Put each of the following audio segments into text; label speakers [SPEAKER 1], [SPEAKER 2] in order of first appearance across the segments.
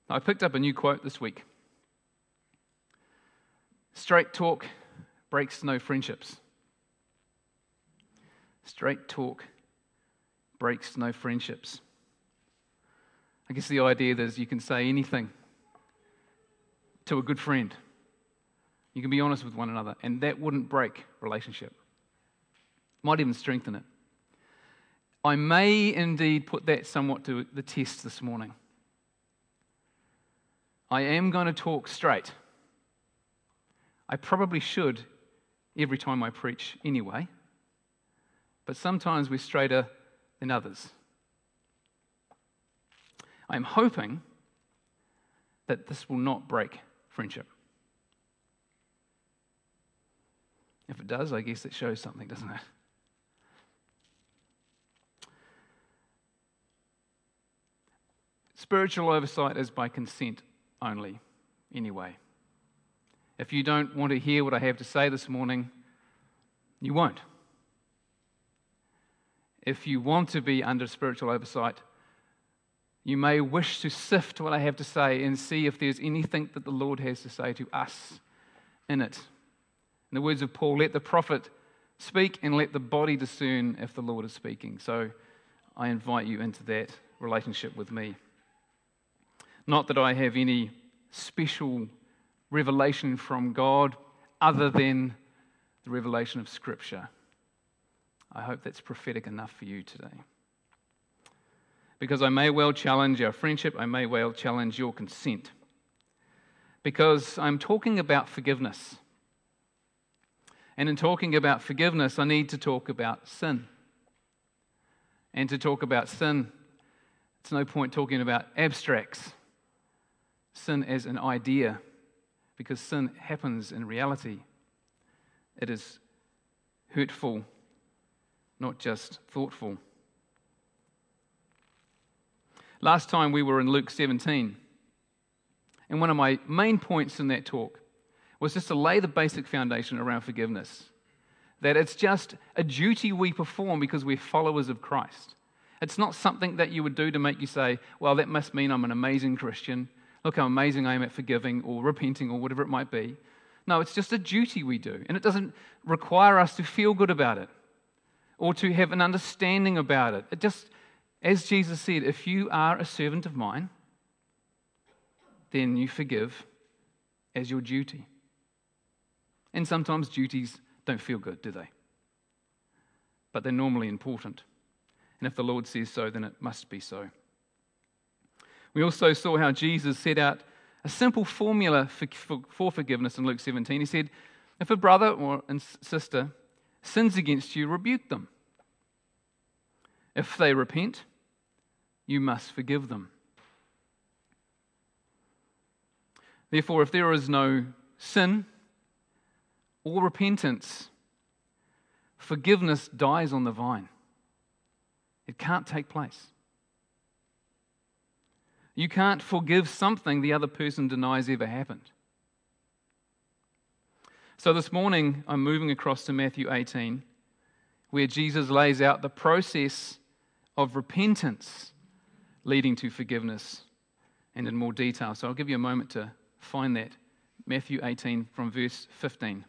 [SPEAKER 1] I picked up a new quote this week. Straight talk breaks no friendships. Straight talk breaks no friendships. I guess the idea is you can say anything to a good friend. You can be honest with one another, and that wouldn't break relationship. Might even strengthen it. I may indeed put that somewhat to the test this morning. I am going to talk straight. I probably should every time I preach anyway, but sometimes we're straighter than others. I'm hoping that this will not break friendship. If it does, I guess it shows something, doesn't it? Spiritual oversight is by consent only, anyway. If you don't want to hear what I have to say this morning, you won't. If you want to be under spiritual oversight, you may wish to sift what I have to say and see if there's anything that the Lord has to say to us in it. In the words of Paul, let the prophet speak and let the body discern if the Lord is speaking. So I invite you into that relationship with me. Not that I have any special revelation from God other than the revelation of Scripture. I hope that's prophetic enough for you today. Because I may well challenge our friendship, I may well challenge your consent. Because I'm talking about forgiveness. And in talking about forgiveness, I need to talk about sin. And to talk about sin, it's no point talking about abstracts. Sin as an idea, because sin happens in reality. It is hurtful, not just thoughtful. Last time we were in Luke 17, and one of my main points in that talk was just to lay the basic foundation around forgiveness. That it's just a duty we perform because we're followers of Christ. It's not something that you would do to make you say, well, that must mean I'm an amazing Christian. Look how amazing I am at forgiving or repenting or whatever it might be. No, it's just a duty we do. And it doesn't require us to feel good about it or to have an understanding about it. It just, as Jesus said, if you are a servant of mine, then you forgive as your duty. And sometimes duties don't feel good, do they? But they're normally important. And if the Lord says so, then it must be so. We also saw how Jesus set out a simple formula for forgiveness in Luke 17. He said, if a brother or a sister sins against you, rebuke them. If they repent, you must forgive them. Therefore, if there is no sin or repentance, forgiveness dies on the vine. It can't take place. You can't forgive something the other person denies ever happened. So this morning, I'm moving across to Matthew 18, where Jesus lays out the process of repentance leading to forgiveness, and in more detail. So I'll give you a moment to find that. Matthew 18 from verse 15.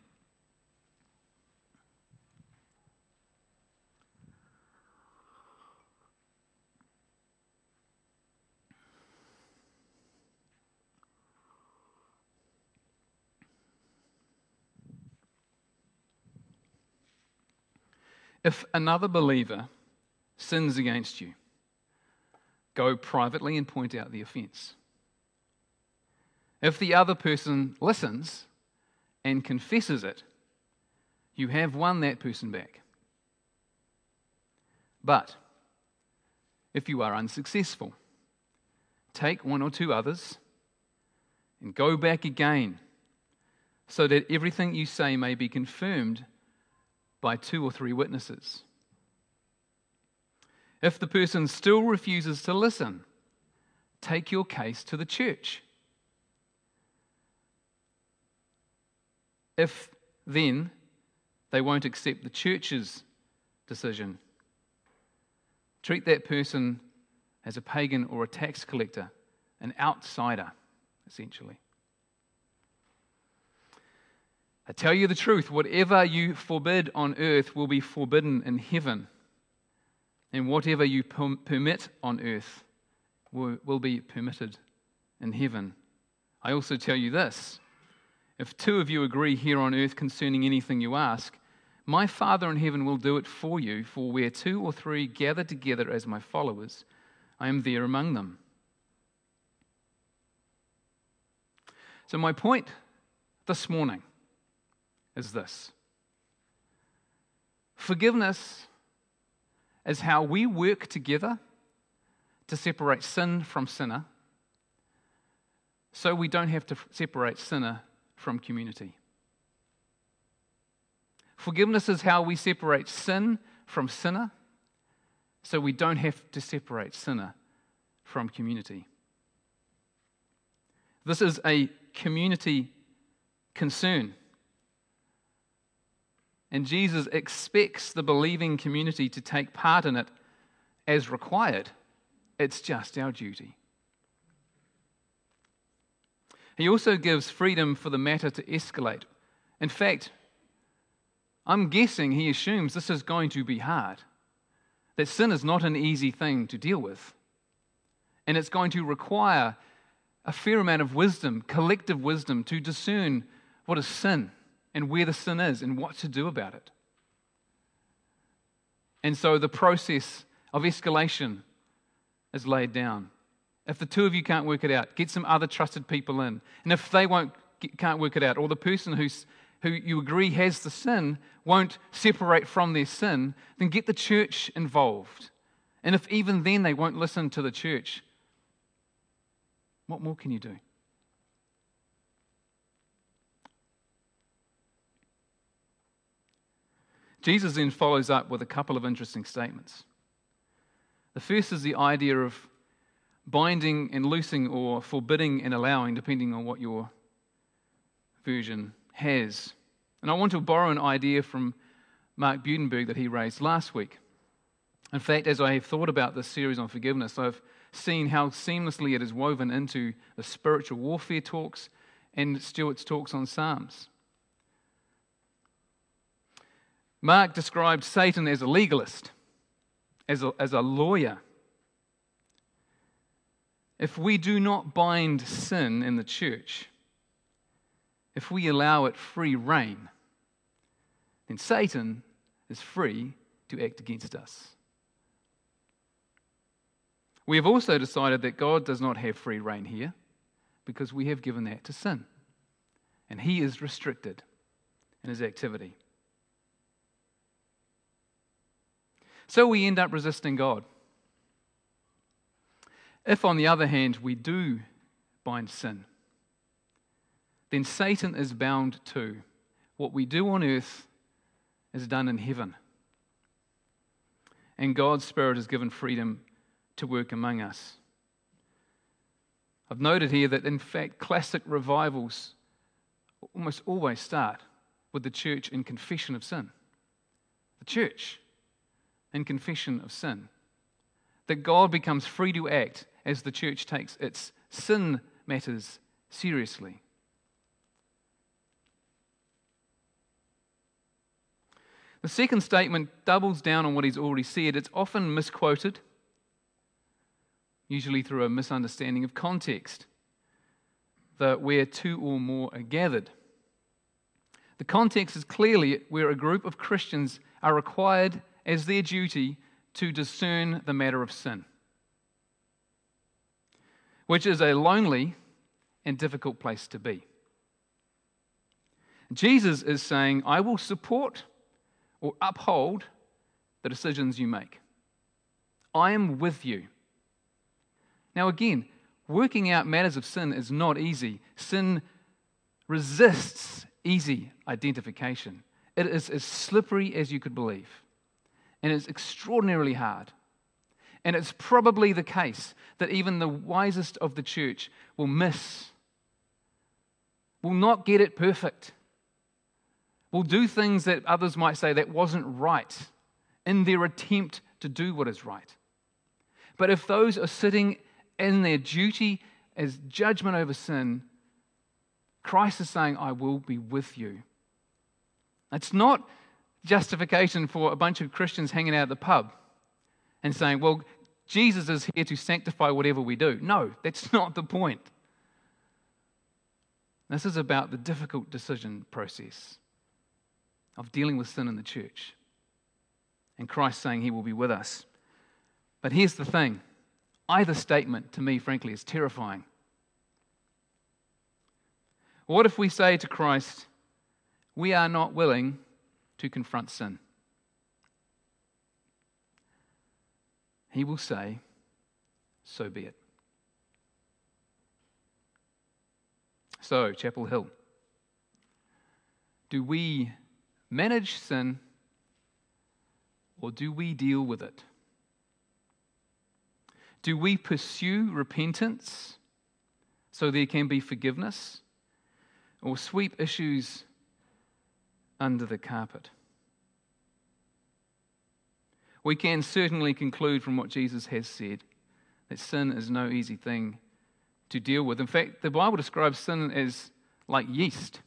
[SPEAKER 1] If another believer sins against you, go privately and point out the offense. If the other person listens and confesses it, you have won that person back. But if you are unsuccessful, take one or two others and go back again, so that everything you say may be confirmed by 2 or 3 witnesses. If the person still refuses to listen, take your case to the church. If then they won't accept the church's decision, treat that person as a pagan or a tax collector an outsider, essentially. I tell you the truth, whatever you forbid on earth will be forbidden in heaven, and whatever you permit on earth will be permitted in heaven. I also tell you this, if two of you agree here on earth concerning anything you ask, my Father in heaven will do it for you, for where 2 or 3 gather together as my followers, I am there among them. So my point this morning is this. Forgiveness is how we work together to separate sin from sinner, so we don't have to separate sinner from community. Forgiveness is how we separate sin from sinner, so we don't have to separate sinner from community. This is a community concern. And Jesus expects the believing community to take part in it as required. It's just our duty. He also gives freedom for the matter to escalate. In fact, I'm guessing he assumes this is going to be hard, that sin is not an easy thing to deal with. And it's going to require a fair amount of wisdom, collective wisdom, to discern what is sin and where the sin is and what to do about it. And so the process of escalation is laid down. If the two of you can't work it out, get some other trusted people in. And if they can't work it out, or the person who you agree has the sin won't separate from their sin, then get the church involved. And if even then they won't listen to the church, what more can you do? Jesus then follows up with a couple of interesting statements. The first is the idea of binding and loosing, or forbidding and allowing, depending on what your version has. And I want to borrow an idea from Mark Budenberg that he raised last week. In fact, as I have thought about this series on forgiveness, I've seen how seamlessly it is woven into the spiritual warfare talks and Stuart's talks on Psalms. Mark described Satan as a legalist, as a lawyer. If we do not bind sin in the church, if we allow it free rein, then Satan is free to act against us. We have also decided that God does not have free rein here, because we have given that to sin, and he is restricted in his activity. So we end up resisting God. If, on the other hand, we do bind sin, then Satan is bound too. What we do on earth is done in heaven. And God's Spirit is given freedom to work among us. I've noted here that, in fact, classic revivals almost always start with the church in confession of sin. The church in confession of sin. That God becomes free to act as the church takes its sin matters seriously. The second statement doubles down on what he's already said. It's often misquoted, usually through a misunderstanding of context, that where 2 or more are gathered. The context is clearly where a group of Christians are required as their duty to discern the matter of sin, which is a lonely and difficult place to be. Jesus is saying, I will support or uphold the decisions you make. I am with you. Now again, working out matters of sin is not easy. Sin resists easy identification. It is as slippery as you could believe. And it's extraordinarily hard. And it's probably the case that even the wisest of the church will not get it perfect, will do things that others might say that wasn't right in their attempt to do what is right. But if those are sitting in their duty as judgment over sin, Christ is saying, I will be with you. It's not justification for a bunch of Christians hanging out at the pub and saying, well, Jesus is here to sanctify whatever we do. No, that's not the point. This is about the difficult decision process of dealing with sin in the church. And Christ saying he will be with us. But here's the thing. Either statement, to me, frankly, is terrifying. What if we say to Christ, we are not willing to confront sin? He will say, so be it. So, Chapel Hill, do we manage sin or do we deal with it? Do we pursue repentance so there can be forgiveness, or sweep issues under the carpet? We can certainly conclude from what Jesus has said that sin is no easy thing to deal with. In fact, the Bible describes sin as like yeast.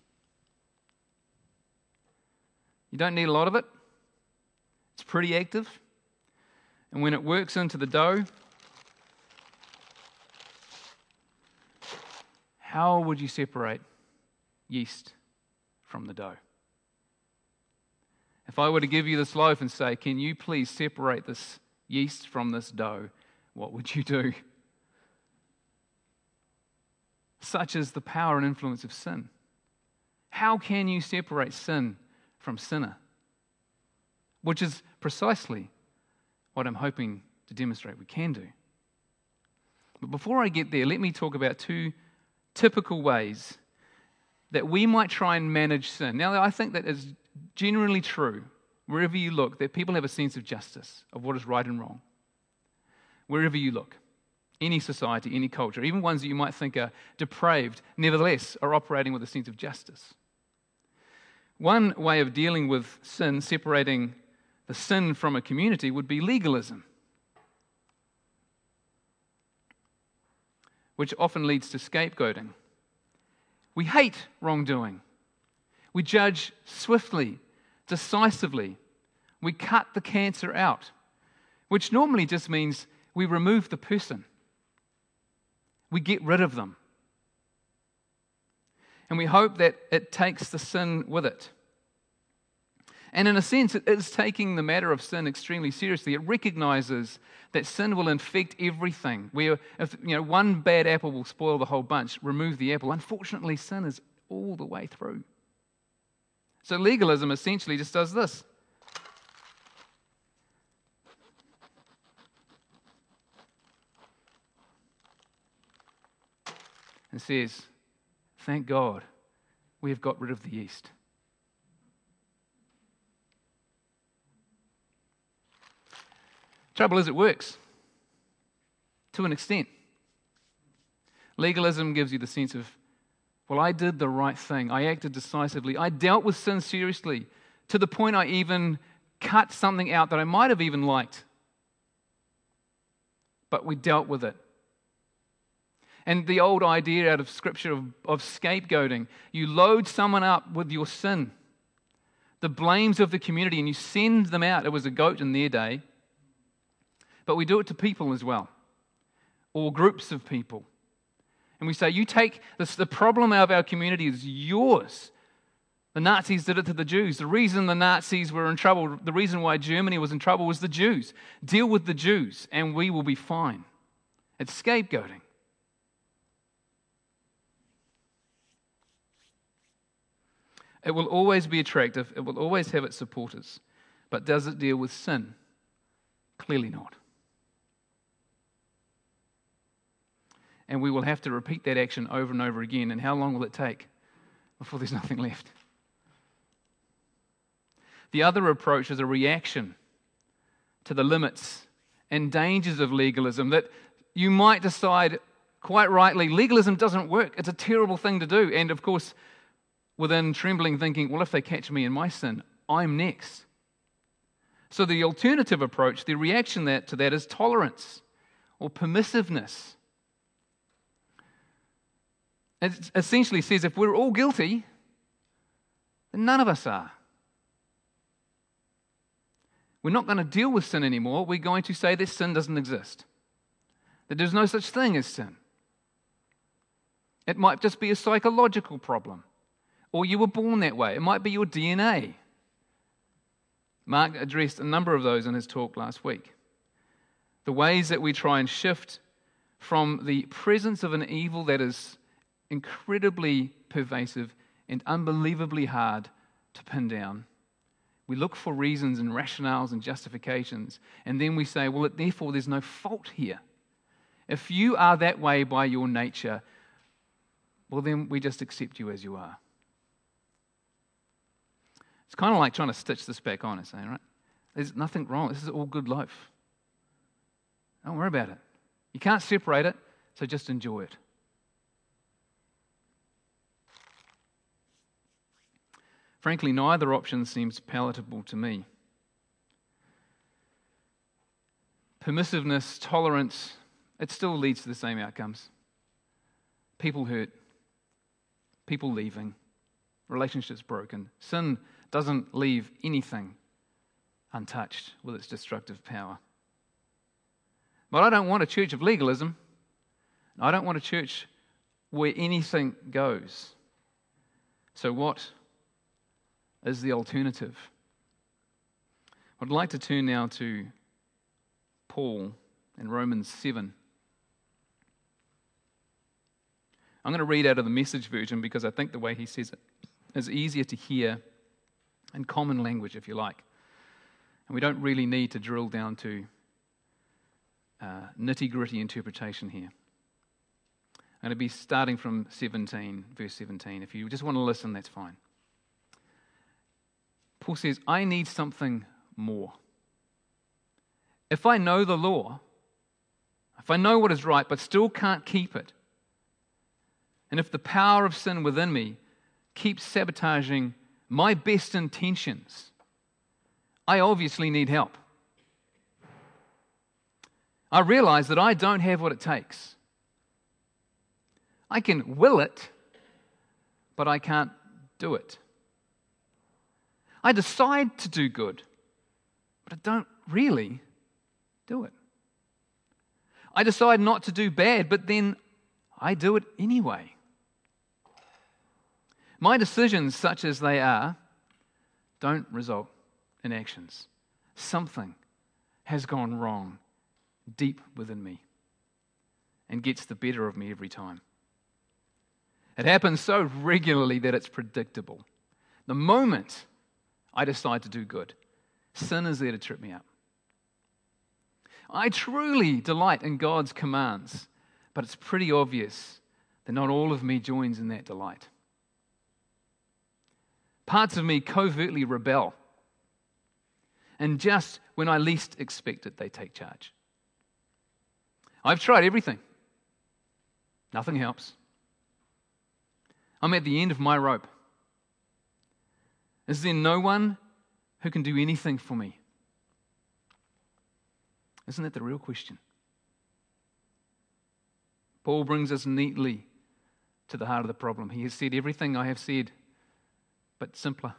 [SPEAKER 1] You don't need a lot of it. It's pretty active. And when it works into the dough, how would you separate yeast from the dough? If I were to give you this loaf and say, can you please separate this yeast from this dough, what would you do? Such is the power and influence of sin. How can you separate sin from sinner? Which is precisely what I'm hoping to demonstrate we can do. But before I get there, let me talk about two typical ways that we might try and manage sin. Now, I think that is generally true, wherever you look, that people have a sense of justice, of what is right and wrong. Wherever you look, any society, any culture, even ones that you might think are depraved, nevertheless are operating with a sense of justice. One way of dealing with sin, separating the sin from a community, would be legalism, which often leads to scapegoating. We hate wrongdoing. We judge swiftly, decisively. We cut the cancer out, which normally just means we remove the person. We get rid of them. And we hope that it takes the sin with it. And in a sense, it is taking the matter of sin extremely seriously. It recognizes that sin will infect everything. Where if one bad apple will spoil the whole bunch, remove the apple. Unfortunately, sin is all the way through. So legalism essentially just does this. And says, thank God we have got rid of the yeast. Trouble is, it works to an extent. Legalism gives you the sense of, well, I did the right thing. I acted decisively. I dealt with sin seriously to the point I even cut something out that I might have even liked. But we dealt with it. And the old idea out of Scripture of scapegoating, you load someone up with your sin, the blames of the community, and you send them out. It was a goat in their day. But we do it to people as well, or groups of people. And we say, you take this, the problem of our community is yours. The Nazis did it to the Jews. The reason the Nazis were in trouble, the reason why Germany was in trouble was the Jews. Deal with the Jews and we will be fine. It's scapegoating. It will always be attractive. It will always have its supporters. But does it deal with sin? Clearly not. And we will have to repeat that action over and over again. And how long will it take before there's nothing left? The other approach is a reaction to the limits and dangers of legalism, that you might decide quite rightly, legalism doesn't work. It's a terrible thing to do. And of course, within trembling thinking, well, if they catch me in my sin, I'm next. So the alternative approach, the reaction to that is tolerance or permissiveness. It essentially says if we're all guilty, then none of us are. We're not going to deal with sin anymore. We're going to say that sin doesn't exist, that there's no such thing as sin. It might just be a psychological problem, or you were born that way. It might be your DNA. Mark addressed a number of those in his talk last week. The ways that we try and shift from the presence of an evil that is incredibly pervasive and unbelievably hard to pin down. We look for reasons and rationales and justifications, and then we say, well, therefore there's no fault here. If you are that way by your nature, well, then we just accept you as you are. It's kind of like trying to stitch this back on and saying, right, there's nothing wrong. This is all good life. Don't worry about it. You can't separate it, so just enjoy it. Frankly, neither option seems palatable to me. Permissiveness, tolerance, it still leads to the same outcomes. People hurt, people leaving, relationships broken. Sin doesn't leave anything untouched with its destructive power. But I don't want a church of legalism. I don't want a church where anything goes. So what is the alternative? I'd like to turn now to Paul in Romans 7. I'm going to read out of the Message version because I think the way he says it is easier to hear in common language, if you like. And we don't really need to drill down to nitty-gritty interpretation here. I'm going to be starting from 17, verse 17. If you just want to listen, that's fine. Paul says, I need something more. If I know the law, if I know what is right but still can't keep it, and if the power of sin within me keeps sabotaging my best intentions, I obviously need help. I realize that I don't have what it takes. I can will it, but I can't do it. I decide to do good, but I don't really do it. I decide not to do bad, but then I do it anyway. My decisions, such as they are, don't result in actions. Something has gone wrong deep within me and gets the better of me every time. It happens so regularly that it's predictable. The moment I decide to do good, sin is there to trip me up. I truly delight in God's commands, but it's pretty obvious that not all of me joins in that delight. Parts of me covertly rebel, and just when I least expect it, they take charge. I've tried everything. Nothing helps. I'm at the end of my rope. Is there no one who can do anything for me? Isn't that the real question? Paul brings us neatly to the heart of the problem. He has said everything I have said, but simpler.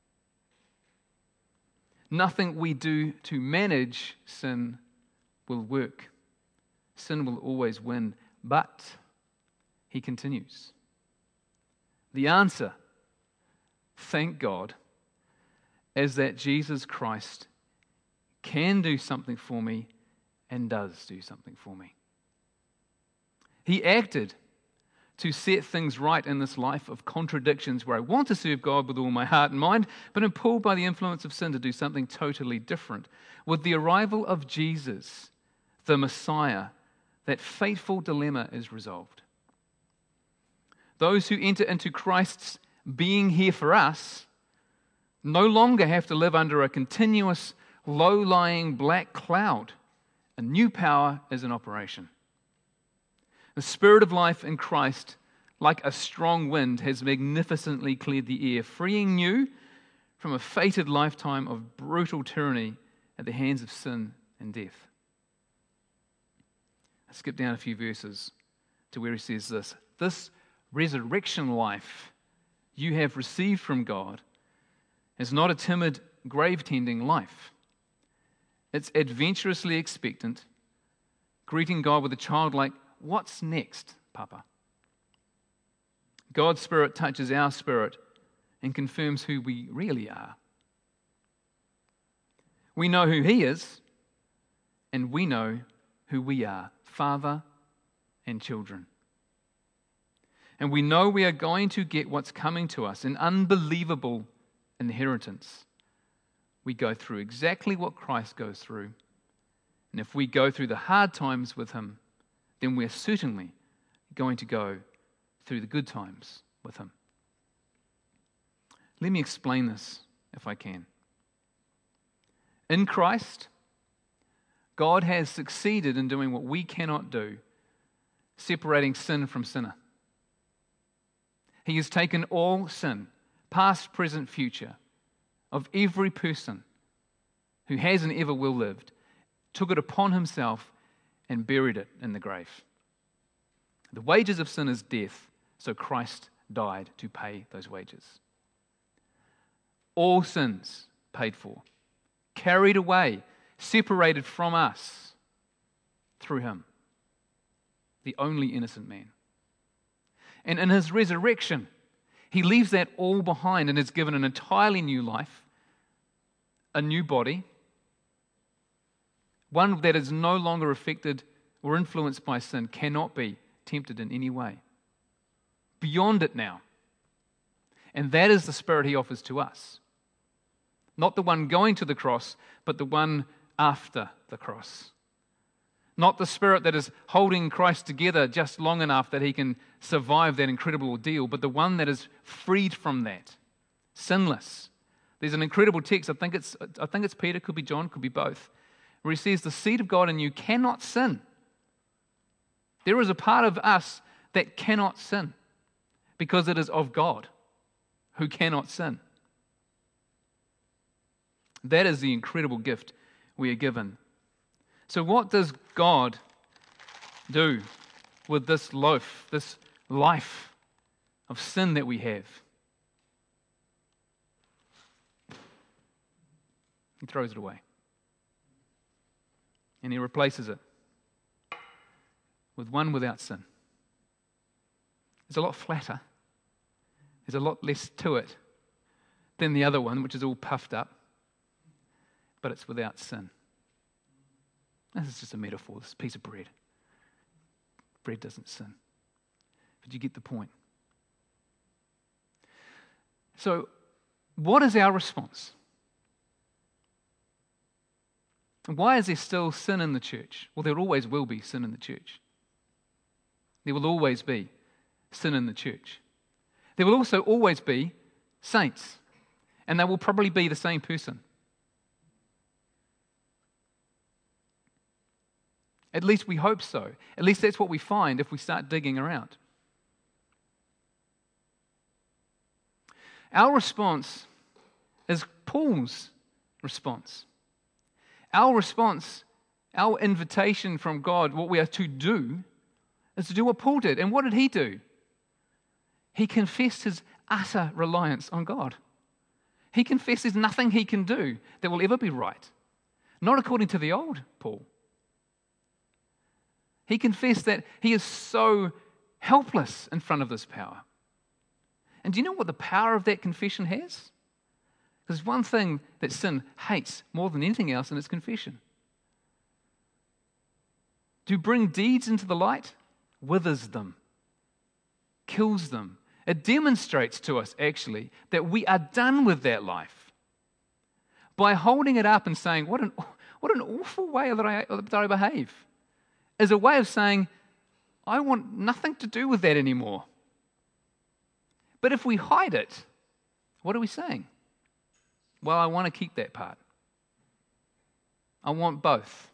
[SPEAKER 1] Nothing we do to manage sin will work. Sin will always win, but, he continues, the answer, thank God, is that Jesus Christ can do something for me and does do something for me. He acted to set things right in this life of contradictions where I want to serve God with all my heart and mind, but am pulled by the influence of sin to do something totally different. With the arrival of Jesus, the Messiah, that fateful dilemma is resolved. Those who enter into Christ's being here for us no longer have to live under a continuous, low-lying black cloud. A new power is in operation. The Spirit of life in Christ, like a strong wind, has magnificently cleared the air, freeing you from a fated lifetime of brutal tyranny at the hands of sin and death. I skip down a few verses to where he says this. This resurrection life you have received from God is not a timid, grave-tending life. It's adventurously expectant, greeting God with a childlike, "What's next, Papa?" God's Spirit touches our spirit and confirms who we really are. We know who He is, and we know who we are, Father and children. And we know we are going to get what's coming to us, an unbelievable inheritance. We go through exactly what Christ goes through. And if we go through the hard times with Him, then we're certainly going to go through the good times with Him. Let me explain this if I can. In Christ, God has succeeded in doing what we cannot do, separating sin from sinner. He has taken all sin, past, present, future, of every person who has and ever will lived, took it upon Himself and buried it in the grave. The wages of sin is death, so Christ died to pay those wages. All sins paid for, carried away, separated from us through Him, the only innocent man. And in His resurrection, He leaves that all behind and is given an entirely new life, a new body, one that is no longer affected or influenced by sin, cannot be tempted in any way. Beyond it now. And that is the Spirit He offers to us. Not the one going to the cross, but the one after the cross. Not the Spirit that is holding Christ together just long enough that He can survive that incredible ordeal, but the one that is freed from that, sinless. There's an incredible text, I think it's Peter, could be John, could be both, where he says, the seed of God in you cannot sin. There is a part of us that cannot sin because it is of God who cannot sin. That is the incredible gift we are given. So what does God do with this loaf, this life of sin that we have? He throws it away. And He replaces it with one without sin. It's a lot flatter. There's a lot less to it than the other one, which is all puffed up. But it's without sin. This is just a metaphor, this piece of bread. Bread doesn't sin. But you get the point. So, what is our response? Why is there still sin in the church? Well, there always will be sin in the church. There will always be sin in the church. There will also always be saints, and they will probably be the same person. At least we hope so. At least that's what we find if we start digging around. Our response is Paul's response. Our response, our invitation from God, what we are to do, is to do what Paul did. And what did he do? He confessed his utter reliance on God. He confessed there's nothing he can do that will ever be right. Not according to the old Paul. He confessed that he is so helpless in front of this power. And do you know what the power of that confession has? There's one thing that sin hates more than anything else, and it's confession. To bring deeds into the light withers them, kills them. It demonstrates to us, actually, that we are done with that life. By holding it up and saying, what an awful way that I behave, is a way of saying, I want nothing to do with that anymore. But if we hide it, what are we saying? Well, I want to keep that part. I want both.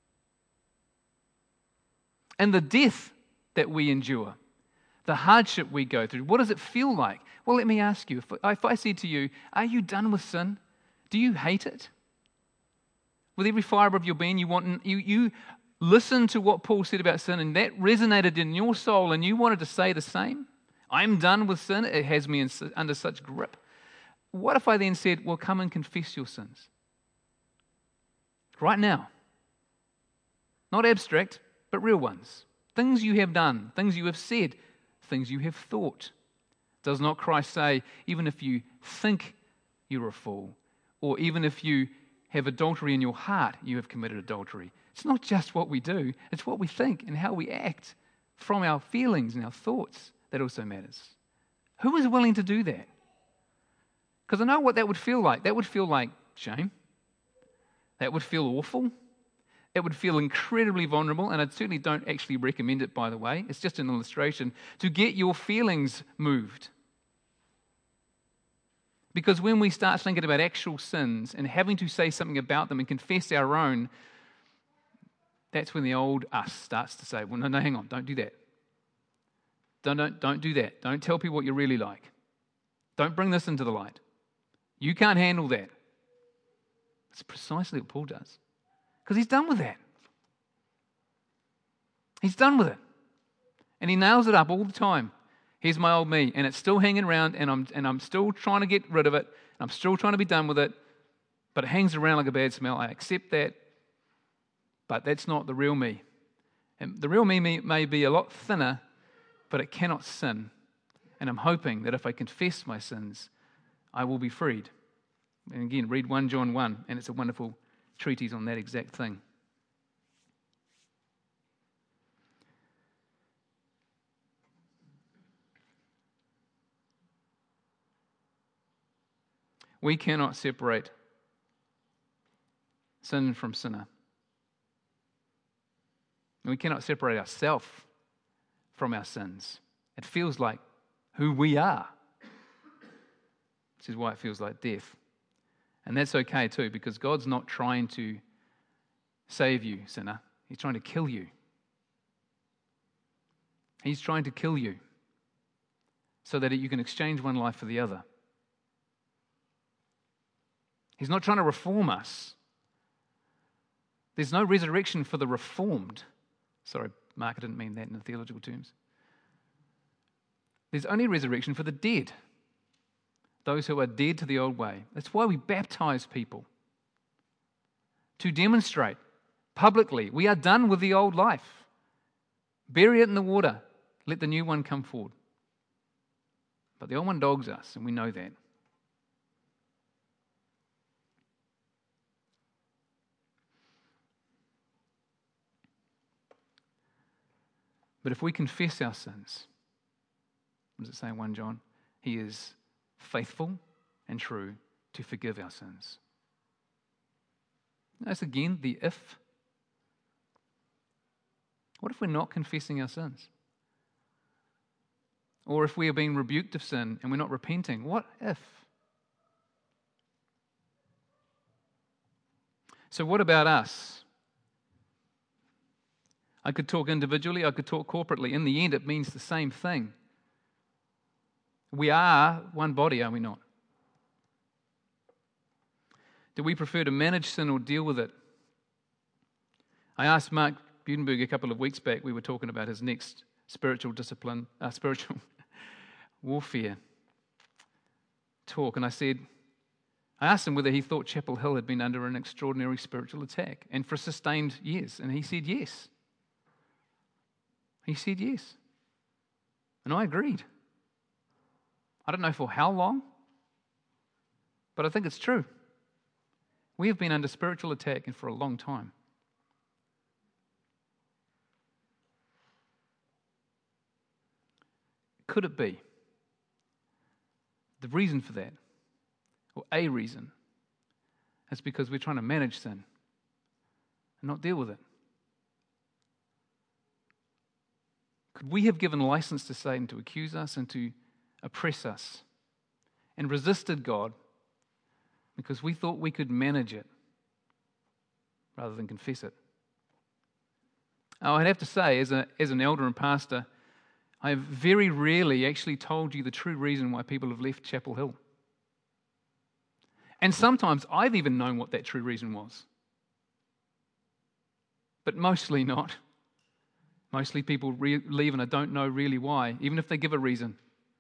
[SPEAKER 1] And the death that we endure, the hardship we go through, what does it feel like? Well, let me ask you, if I said to you, are you done with sin? Do you hate it? With every fibre of your being, you listen to what Paul said about sin, and that resonated in your soul, and you wanted to say the same? I'm done with sin. It has me under such grip. What if I then said, well, come and confess your sins? Right now. Not abstract, but real ones. Things you have done, things you have said, things you have thought. Does not Christ say, even if you think you're a fool, or even if you have adultery in your heart, you have committed adultery? It's not just what we do, it's what we think and how we act from our feelings and our thoughts that also matters. Who is willing to do that? Because I know what that would feel like. That would feel like shame. That would feel awful. It would feel incredibly vulnerable, and I certainly don't actually recommend it, by the way. It's just an illustration to get your feelings moved. Because when we start thinking about actual sins and having to say something about them and confess our own, that's when the old us starts to say, well, no, hang on, don't do that. Don't do that. Don't tell people what you're really like. Don't bring this into the light. You can't handle that. That's precisely what Paul does. Because he's done with that. He's done with it. And he nails it up all the time. Here's my old me, and it's still hanging around, and I'm still trying to get rid of it. I'm still trying to be done with it, but it hangs around like a bad smell. I accept that, but that's not the real me. And the real me may be a lot thinner, but it cannot sin. And I'm hoping that if I confess my sins, I will be freed. And again, read 1 John 1, and it's a wonderful treatise on that exact thing. We cannot separate sin from sinner. We cannot separate ourselves from our sins. It feels like who we are. This is why it feels like death. And that's okay too, because God's not trying to save you, sinner. He's trying to kill you. He's trying to kill you so that you can exchange one life for the other. He's not trying to reform us. There's no resurrection for the reformed. Sorry, Mark, I didn't mean that in theological terms. There's only resurrection for the dead. Those who are dead to the old way. That's why we baptize people. To demonstrate publicly, we are done with the old life. Bury it in the water. Let the new one come forward. But the old one dogs us, and we know that. But if we confess our sins, what does it say in 1 John? He is faithful and true to forgive our sins. Notice again the if. What if we're not confessing our sins? Or if we are being rebuked of sin and we're not repenting? What if? So what about us? I could talk individually, I could talk corporately. In the end, it means the same thing. We are one body, are we not? Do we prefer to manage sin or deal with it? I asked Mark Budenberg a couple of weeks back, we were talking about his next spiritual discipline, spiritual warfare talk, and I asked him whether he thought Chapel Hill had been under an extraordinary spiritual attack and for sustained years, and he said yes. He said yes. And I agreed. I don't know for how long, but I think it's true. We have been under spiritual attack and for a long time. Could it be the reason for that, or a reason, is because we're trying to manage sin and not deal with it? Could we have given license to Satan to accuse us and to oppress us and resisted God because we thought we could manage it rather than confess it? Oh, I'd have to say, as an elder and pastor, I have very rarely actually told you the true reason why people have left Chapel Hill. And sometimes I've even known what that true reason was. But mostly not. Mostly people leave and I don't know really why, even if they give a reason.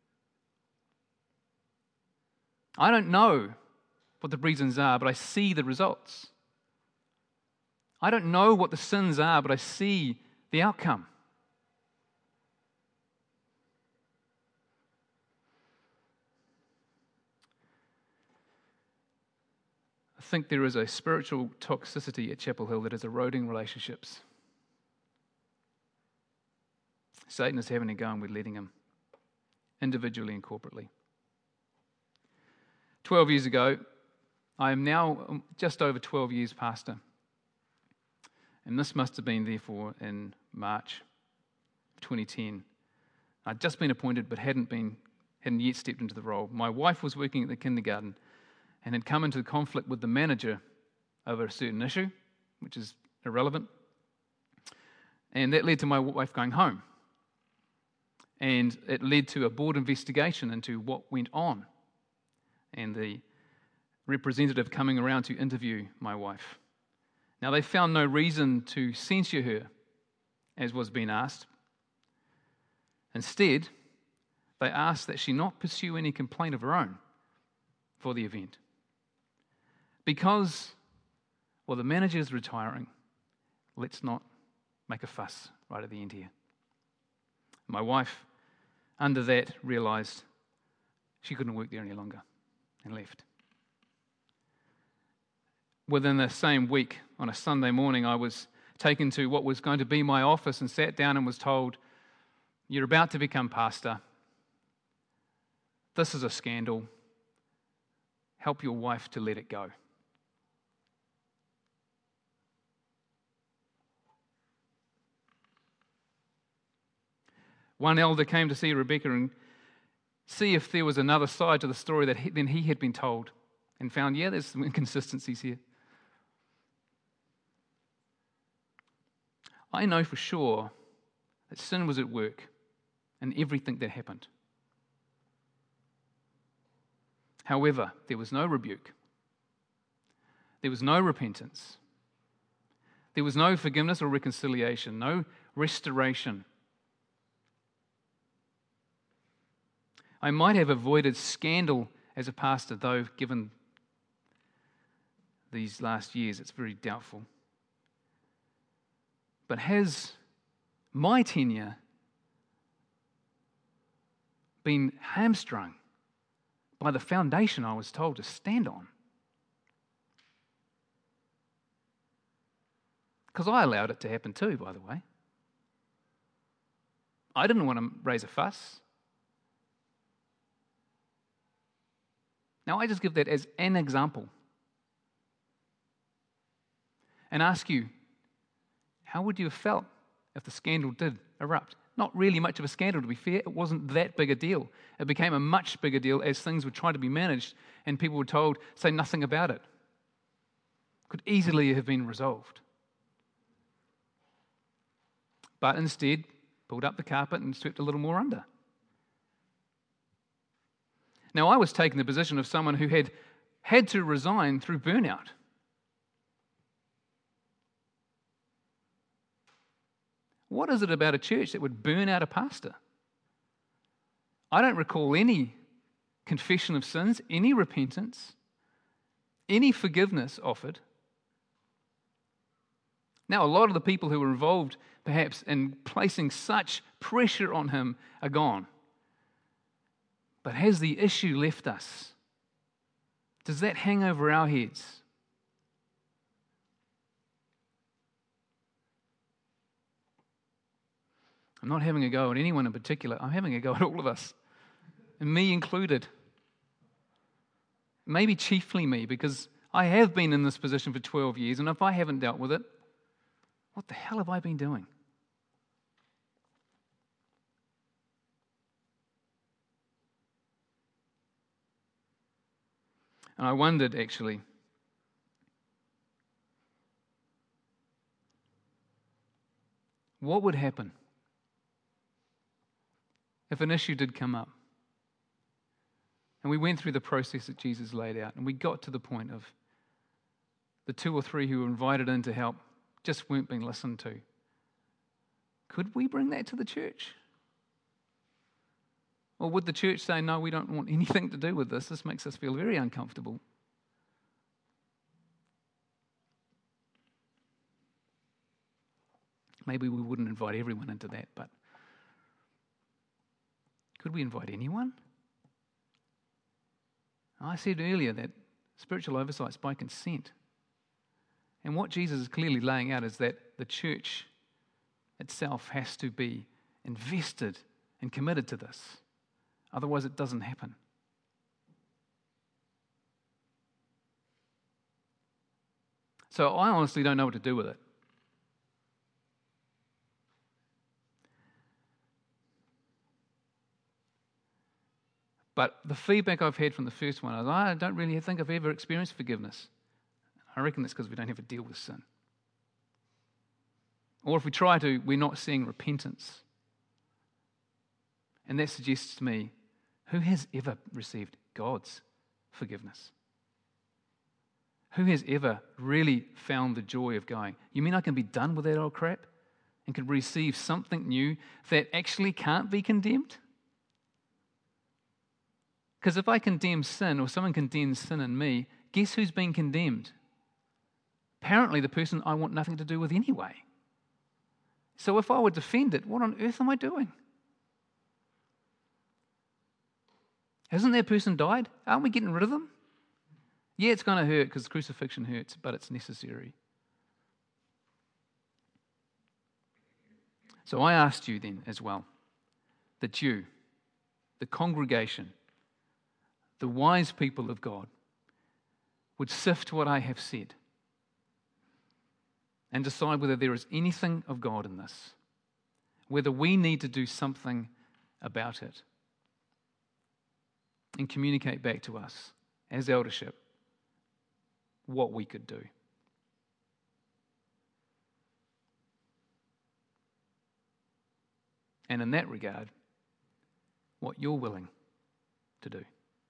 [SPEAKER 1] I don't know what the reasons are, but I see the results. I don't know what the sins are, but I see the outcome. I think there is a spiritual toxicity at Chapel Hill that is eroding relationships. Satan is having a go and we're letting him, individually and corporately. 12 years ago, I am now just over 12 years pastor. And this must have been therefore in March 2010. I'd just been appointed but hadn't yet stepped into the role. My wife was working at the kindergarten and had come into conflict with the manager over a certain issue, which is irrelevant. And that led to my wife going home. And it led to a board investigation into what went on, and the representative coming around to interview my wife. Now, they found no reason to censure her, as was being asked. Instead, they asked that she not pursue any complaint of her own for the event. Because, well, the manager is retiring, let's not make a fuss right at the end here. My wife, under that, realised she couldn't work there any longer and left. Within the same week, on a Sunday morning, I was taken to what was going to be my office and sat down and was told, "You're about to become pastor. This is a scandal. Help your wife to let it go." One elder came to see Rebecca and see if there was another side to the story that he had been told, and found, there's some inconsistencies here. I know for sure that sin was at work in everything that happened. However, there was no rebuke. There was no repentance. There was no forgiveness or reconciliation, no restoration. I might have avoided scandal as a pastor, though given these last years, it's very doubtful. But has my tenure been hamstrung by the foundation I was told to stand on? Because I allowed it to happen too, by the way. I didn't want to raise a fuss. Now, I just give that as an example and ask you, how would you have felt if the scandal did erupt? Not really much of a scandal, to be fair. It wasn't that big a deal. It became a much bigger deal as things were trying to be managed and people were told, say nothing about it. Could easily have been resolved. But instead, pulled up the carpet and swept a little more under. Now, I was taking the position of someone who had to resign through burnout. What is it about a church that would burn out a pastor? I don't recall any confession of sins, any repentance, any forgiveness offered. Now, a lot of the people who were involved, perhaps, in placing such pressure on him are gone. But has the issue left us? Does that hang over our heads? I'm not having a go at anyone in particular. I'm having a go at all of us, and me included. Maybe chiefly me, because I have been in this position for 12 years, and if I haven't dealt with it, what the hell have I been doing? And I wondered, actually, what would happen if an issue did come up and we went through the process that Jesus laid out and we got to the point of the 2 or 3 who were invited in to help just weren't being listened to? Could we bring that to the church? Or would the church say, no, we don't want anything to do with this. This makes us feel very uncomfortable. Maybe we wouldn't invite everyone into that, but could we invite anyone? I said earlier that spiritual oversight is by consent. And what Jesus is clearly laying out is that the church itself has to be invested and committed to this. Otherwise, it doesn't happen. So I honestly don't know what to do with it. But the feedback I've had from the first one is, I don't really think I've ever experienced forgiveness. I reckon that's because we don't have to deal with sin. Or if we try to, we're not seeing repentance. And that suggests to me, who has ever received God's forgiveness? Who has ever really found the joy of going, you mean I can be done with that old crap and can receive something new that actually can't be condemned? Because if I condemn sin, or someone condemns sin in me, guess who's being condemned? Apparently the person I want nothing to do with anyway. So if I would defend it, what on earth am I doing? Hasn't that person died? Aren't we getting rid of them? Yeah, it's going to hurt because crucifixion hurts, but it's necessary. So I asked you then as well, that you, the congregation, the wise people of God, would sift what I have said and decide whether there is anything of God in this, whether we need to do something about it, and communicate back to us as eldership what we could do. And in that regard, what you're willing to do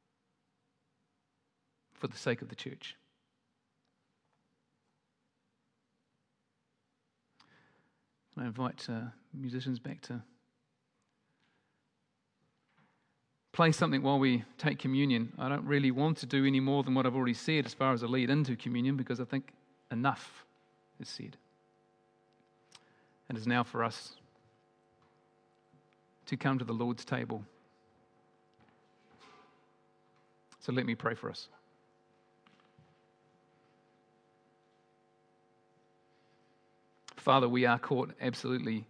[SPEAKER 1] for the sake of the church. I invite musicians back to play something while we take communion. I don't really want to do any more than what I've already said as far as a lead into communion, because I think enough is said. It is now for us to come to the Lord's table. So let me pray for us. Father, we are caught absolutely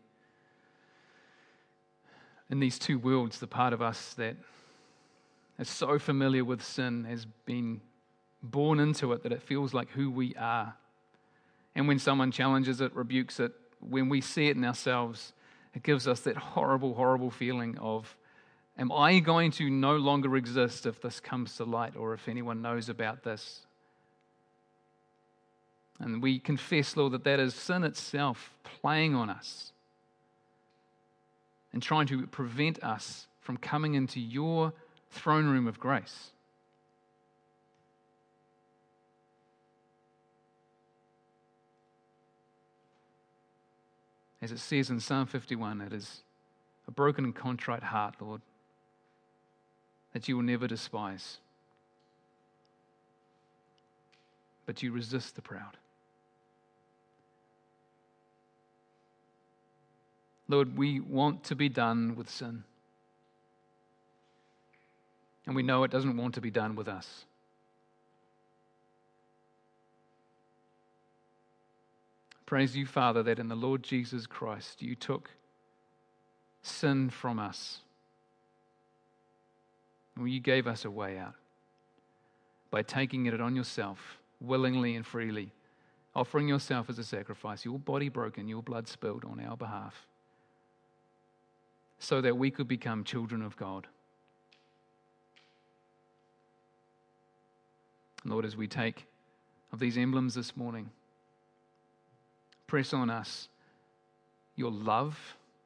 [SPEAKER 1] in these two worlds, the part of us that is so familiar with sin, has been born into it, that it feels like who we are. And when someone challenges it, rebukes it, when we see it in ourselves, it gives us that horrible, horrible feeling of, am I going to no longer exist if this comes to light, or if anyone knows about this? And we confess, Lord, that is sin itself playing on us and trying to prevent us from coming into your throne room of grace. As it says in Psalm 51, it is a broken and contrite heart, Lord, that you will never despise. But you resist the proud. Lord, we want to be done with sin. And we know it doesn't want to be done with us. Praise you, Father, that in the Lord Jesus Christ you took sin from us. And you gave us a way out by taking it on yourself, willingly and freely, offering yourself as a sacrifice, your body broken, your blood spilled on our behalf, so that we could become children of God. Lord, as we take of these emblems this morning, press on us your love,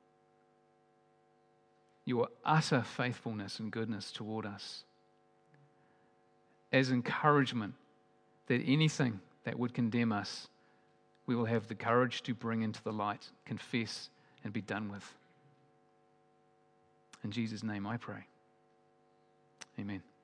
[SPEAKER 1] your utter faithfulness and goodness toward us, as encouragement that anything that would condemn us, we will have the courage to bring into the light, confess, and be done with. In Jesus' name I pray. Amen.